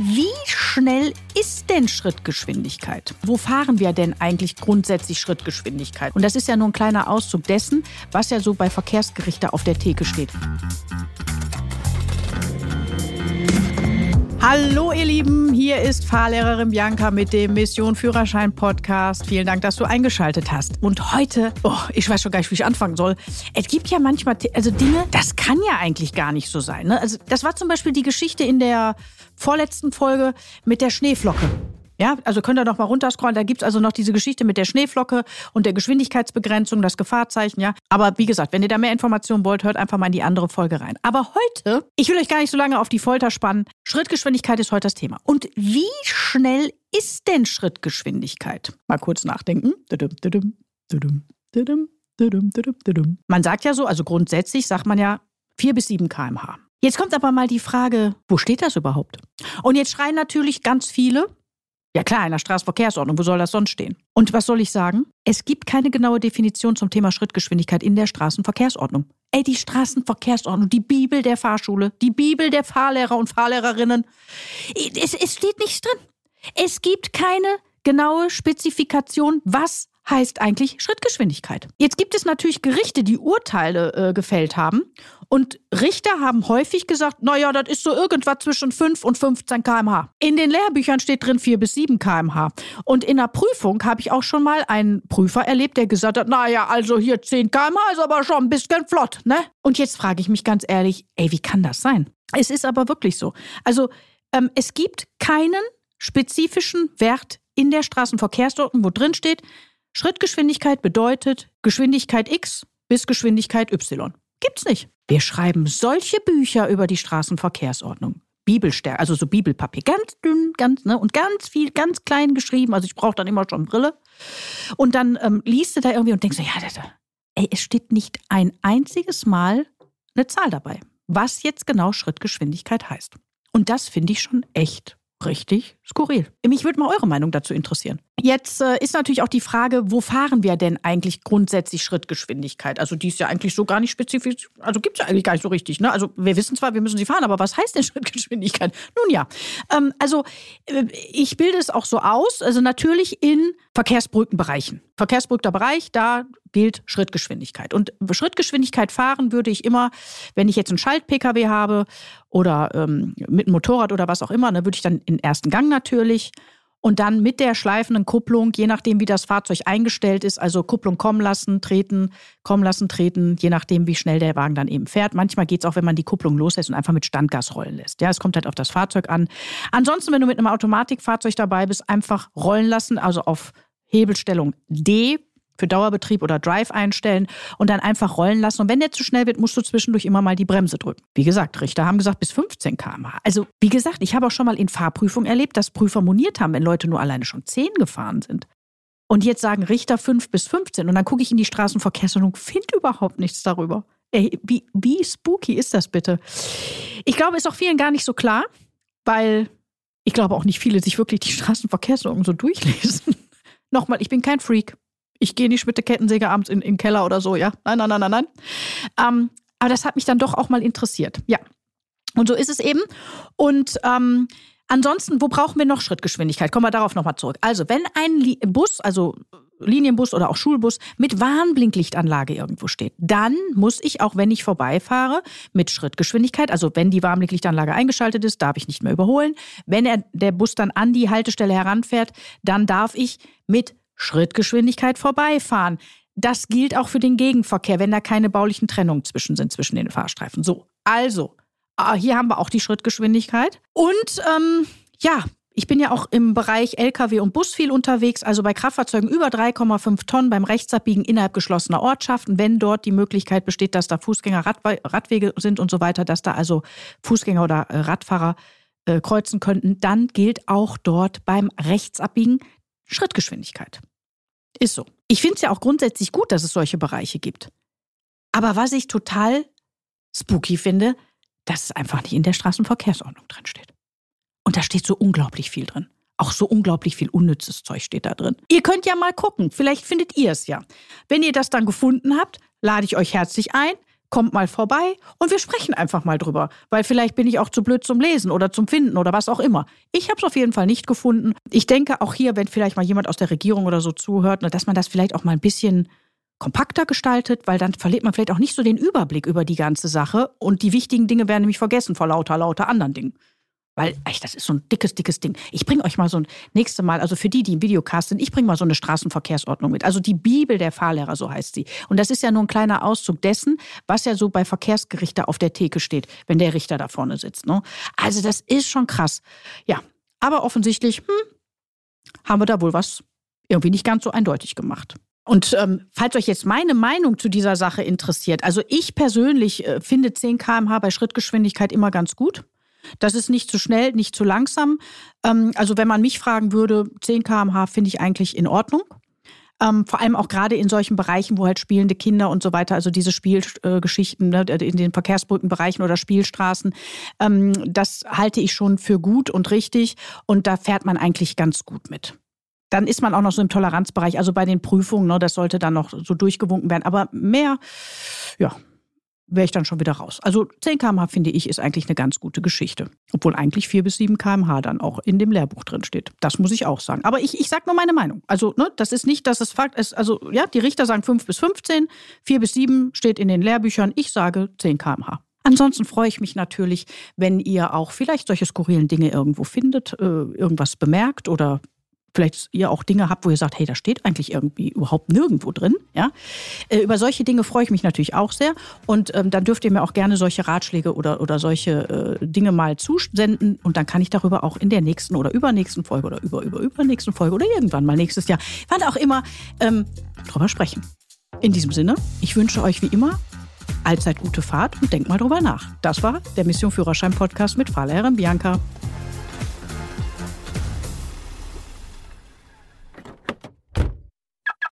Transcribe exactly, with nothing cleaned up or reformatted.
wie schnell ist denn Schrittgeschwindigkeit? Wo fahren wir denn eigentlich grundsätzlich Schrittgeschwindigkeit? Und das ist ja nur ein kleiner Auszug dessen, was ja so bei Verkehrsgerichte auf der Theke steht. Hallo ihr Lieben, hier ist Fahrlehrerin Bianca mit dem Mission Führerschein Podcast. Vielen Dank, dass du eingeschaltet hast. Und heute, oh, ich weiß schon gar nicht, wie ich anfangen soll. Es gibt ja manchmal also Dinge, das kann ja eigentlich gar nicht so sein. Ne? Also das war zum Beispiel die Geschichte in der vorletzten Folge mit der Schneeflocke. Ja, also könnt ihr doch mal runterscrollen. Da gibt's also noch diese Geschichte mit der Schneeflocke und der Geschwindigkeitsbegrenzung, das Gefahrzeichen, ja. Aber wie gesagt, wenn ihr da mehr Informationen wollt, hört einfach mal in die andere Folge rein. Aber heute, ich will euch gar nicht so lange auf die Folter spannen. Schrittgeschwindigkeit ist heute das Thema. Und wie schnell ist denn Schrittgeschwindigkeit? Mal kurz nachdenken. Man sagt ja so, also grundsätzlich sagt man ja vier bis sieben Kilometer pro Stunde. Jetzt kommt aber mal die Frage, wo steht das überhaupt? Und jetzt schreien natürlich ganz viele, ja klar, in der Straßenverkehrsordnung, wo soll das sonst stehen? Und was soll ich sagen? Es gibt keine genaue Definition zum Thema Schrittgeschwindigkeit in der Straßenverkehrsordnung. Ey, die Straßenverkehrsordnung, die Bibel der Fahrschule, die Bibel der Fahrlehrer und Fahrlehrerinnen. Es, es steht nichts drin. Es gibt keine genaue Spezifikation, was heißt eigentlich Schrittgeschwindigkeit. Jetzt gibt es natürlich Gerichte, die Urteile äh, gefällt haben. Und Richter haben häufig gesagt, naja, das ist so irgendwas zwischen fünf und fünfzehn Kilometer pro Stunde. In den Lehrbüchern steht drin vier bis sieben Kilometer pro Stunde. Und in der Prüfung habe ich auch schon mal einen Prüfer erlebt, der gesagt hat, naja, also hier zehn Kilometer pro Stunde ist aber schon ein bisschen flott, ne? Und jetzt frage ich mich ganz ehrlich, ey, wie kann das sein? Es ist aber wirklich so. Also ähm, es gibt keinen spezifischen Wert in der Straßenverkehrsordnung, wo drin steht, Schrittgeschwindigkeit bedeutet Geschwindigkeit X bis Geschwindigkeit Y. Gibt's nicht. Wir schreiben solche Bücher über die Straßenverkehrsordnung. Bibelstärke, also so Bibelpapier. Ganz dünn, ganz, ne, und ganz viel, ganz klein geschrieben. Also ich brauche dann immer schon Brille. Und dann ähm, liest du da irgendwie und denkst so, ja, das, ey, es steht nicht ein einziges Mal eine Zahl dabei, was jetzt genau Schrittgeschwindigkeit heißt. Und das finde ich schon echt richtig skurril. Mich würde mal eure Meinung dazu interessieren. Jetzt äh, ist natürlich auch die Frage, wo fahren wir denn eigentlich grundsätzlich Schrittgeschwindigkeit? Also die ist ja eigentlich so gar nicht spezifisch, also gibt es ja eigentlich gar nicht so richtig. Ne? Also wir wissen zwar, wir müssen sie fahren, aber was heißt denn Schrittgeschwindigkeit? Nun ja, ähm, also äh, ich bilde es auch so aus, also natürlich in Verkehrsbrückenbereichen. Verkehrsberuhigter Bereich, da gilt Schrittgeschwindigkeit. Und Schrittgeschwindigkeit fahren würde ich immer, wenn ich jetzt einen Schalt-P K W habe oder ähm, mit einem Motorrad oder was auch immer, dann würde ich dann in ersten Gang natürlich und dann mit der schleifenden Kupplung, je nachdem wie das Fahrzeug eingestellt ist, also Kupplung kommen lassen, treten, kommen lassen, treten, je nachdem wie schnell der Wagen dann eben fährt. Manchmal geht es auch, wenn man die Kupplung loslässt und einfach mit Standgas rollen lässt. Ja, es kommt halt auf das Fahrzeug an. Ansonsten, wenn du mit einem Automatikfahrzeug dabei bist, einfach rollen lassen, also auf Hebelstellung D für Dauerbetrieb oder Drive einstellen und dann einfach rollen lassen. Und wenn der zu schnell wird, musst du zwischendurch immer mal die Bremse drücken. Wie gesagt, Richter haben gesagt, bis fünfzehn Kilometer pro Stunde. Also wie gesagt, ich habe auch schon mal in Fahrprüfungen erlebt, dass Prüfer moniert haben, wenn Leute nur alleine schon zehn gefahren sind. Und jetzt sagen Richter fünf bis fünfzehn. Und dann gucke ich in die Straßenverkehrsordnung, finde überhaupt nichts darüber. Ey, wie, wie spooky ist das bitte? Ich glaube, ist auch vielen gar nicht so klar, weil ich glaube auch nicht viele sich wirklich die Straßenverkehrsordnung so durchlesen. Nochmal, ich bin kein Freak. Ich gehe nicht mit der Kettensäge abends in, in den Keller oder so, ja. Nein, nein, nein, nein, nein. Ähm, aber das hat mich dann doch auch mal interessiert. Ja. Und so ist es eben. Und ähm, ansonsten, wo brauchen wir noch Schrittgeschwindigkeit? Kommen wir darauf nochmal zurück. Also, wenn ein Li- Bus, also Linienbus oder auch Schulbus, mit Warnblinklichtanlage irgendwo steht, dann muss ich, auch wenn ich vorbeifahre, mit Schrittgeschwindigkeit, also wenn die Warnblinklichtanlage eingeschaltet ist, darf ich nicht mehr überholen. Wenn er, der Bus dann an die Haltestelle heranfährt, dann darf ich mit Schrittgeschwindigkeit vorbeifahren. Das gilt auch für den Gegenverkehr, wenn da keine baulichen Trennungen zwischen sind, zwischen den Fahrstreifen. So, also, hier haben wir auch die Schrittgeschwindigkeit. Und ähm, ja, ich bin ja auch im Bereich L K W und Bus viel unterwegs, also bei Kraftfahrzeugen über drei Komma fünf Tonnen beim Rechtsabbiegen innerhalb geschlossener Ortschaften, wenn dort die Möglichkeit besteht, dass da Fußgänger, Radwe- Radwege sind und so weiter, dass da also Fußgänger oder äh, Radfahrer äh, kreuzen könnten, dann gilt auch dort beim Rechtsabbiegen Schrittgeschwindigkeit. Ist so. Ich finde es ja auch grundsätzlich gut, dass es solche Bereiche gibt. Aber was ich total spooky finde, dass es einfach nicht in der Straßenverkehrsordnung drin steht. Und da steht so unglaublich viel drin. Auch so unglaublich viel unnützes Zeug steht da drin. Ihr könnt ja mal gucken, vielleicht findet ihr es ja. Wenn ihr das dann gefunden habt, lade ich euch herzlich ein. kommt mal vorbei und wir sprechen einfach mal drüber. Weil vielleicht bin ich auch zu blöd zum Lesen oder zum Finden oder was auch immer. Ich habe es auf jeden Fall nicht gefunden. Ich denke auch hier, wenn vielleicht mal jemand aus der Regierung oder so zuhört, dass man das vielleicht auch mal ein bisschen kompakter gestaltet, weil dann verliert man vielleicht auch nicht so den Überblick über die ganze Sache und die wichtigen Dinge werden nämlich vergessen vor lauter, lauter anderen Dingen. Weil, echt, das ist so ein dickes, dickes Ding. Ich bringe euch mal so ein nächstes Mal, also für die, die im Videocast sind, ich bringe mal so eine Straßenverkehrsordnung mit. Also die Bibel der Fahrlehrer, so heißt sie. Und das ist ja nur ein kleiner Auszug dessen, was ja so bei Verkehrsgerichter auf der Theke steht, wenn der Richter da vorne sitzt. Ne? Also das ist schon krass. Ja, aber offensichtlich hm, haben wir da wohl was irgendwie nicht ganz so eindeutig gemacht. Und ähm, falls euch jetzt meine Meinung zu dieser Sache interessiert, also ich persönlich äh, finde zehn Kilometer pro Stunde bei Schrittgeschwindigkeit immer ganz gut. Das ist nicht zu schnell, nicht zu langsam. Ähm, also wenn man mich fragen würde, zehn Kilometer pro Stunde finde ich eigentlich in Ordnung. Ähm, vor allem auch gerade in solchen Bereichen, wo halt spielende Kinder und so weiter, also diese Spielgeschichten äh, ne, in den Verkehrsbrückenbereichen oder Spielstraßen, ähm, das halte ich schon für gut und richtig. Und da fährt man eigentlich ganz gut mit. Dann ist man auch noch so im Toleranzbereich, also bei den Prüfungen, ne, das sollte dann noch so durchgewunken werden. Aber mehr, ja, wäre ich dann schon wieder raus. Also zehn Kilometer pro Stunde, finde ich, ist eigentlich eine ganz gute Geschichte. Obwohl eigentlich vier bis sieben Kilometer pro Stunde dann auch in dem Lehrbuch drin steht. Das muss ich auch sagen. Aber ich, ich sage nur meine Meinung. Also ne, das ist nicht, dass es Fakt ist. Also ja, die Richter sagen fünf bis fünfzehn, vier bis sieben steht in den Lehrbüchern. Ich sage zehn Kilometer pro Stunde. Ansonsten freue ich mich natürlich, wenn ihr auch vielleicht solche skurrilen Dinge irgendwo findet, äh, irgendwas bemerkt oder vielleicht ihr auch Dinge habt, wo ihr sagt, hey, da steht eigentlich irgendwie überhaupt nirgendwo drin. Ja? Äh, über solche Dinge freue ich mich natürlich auch sehr. Und ähm, dann dürft ihr mir auch gerne solche Ratschläge oder, oder solche äh, Dinge mal zusenden. Und dann kann ich darüber auch in der nächsten oder übernächsten Folge oder über, über, übernächsten Folge oder irgendwann mal nächstes Jahr, wann auch immer, ähm, drüber sprechen. In diesem Sinne, ich wünsche euch wie immer allzeit gute Fahrt und denkt mal drüber nach. Das war der Mission Führerschein Podcast mit Fahrlehrerin Bianca.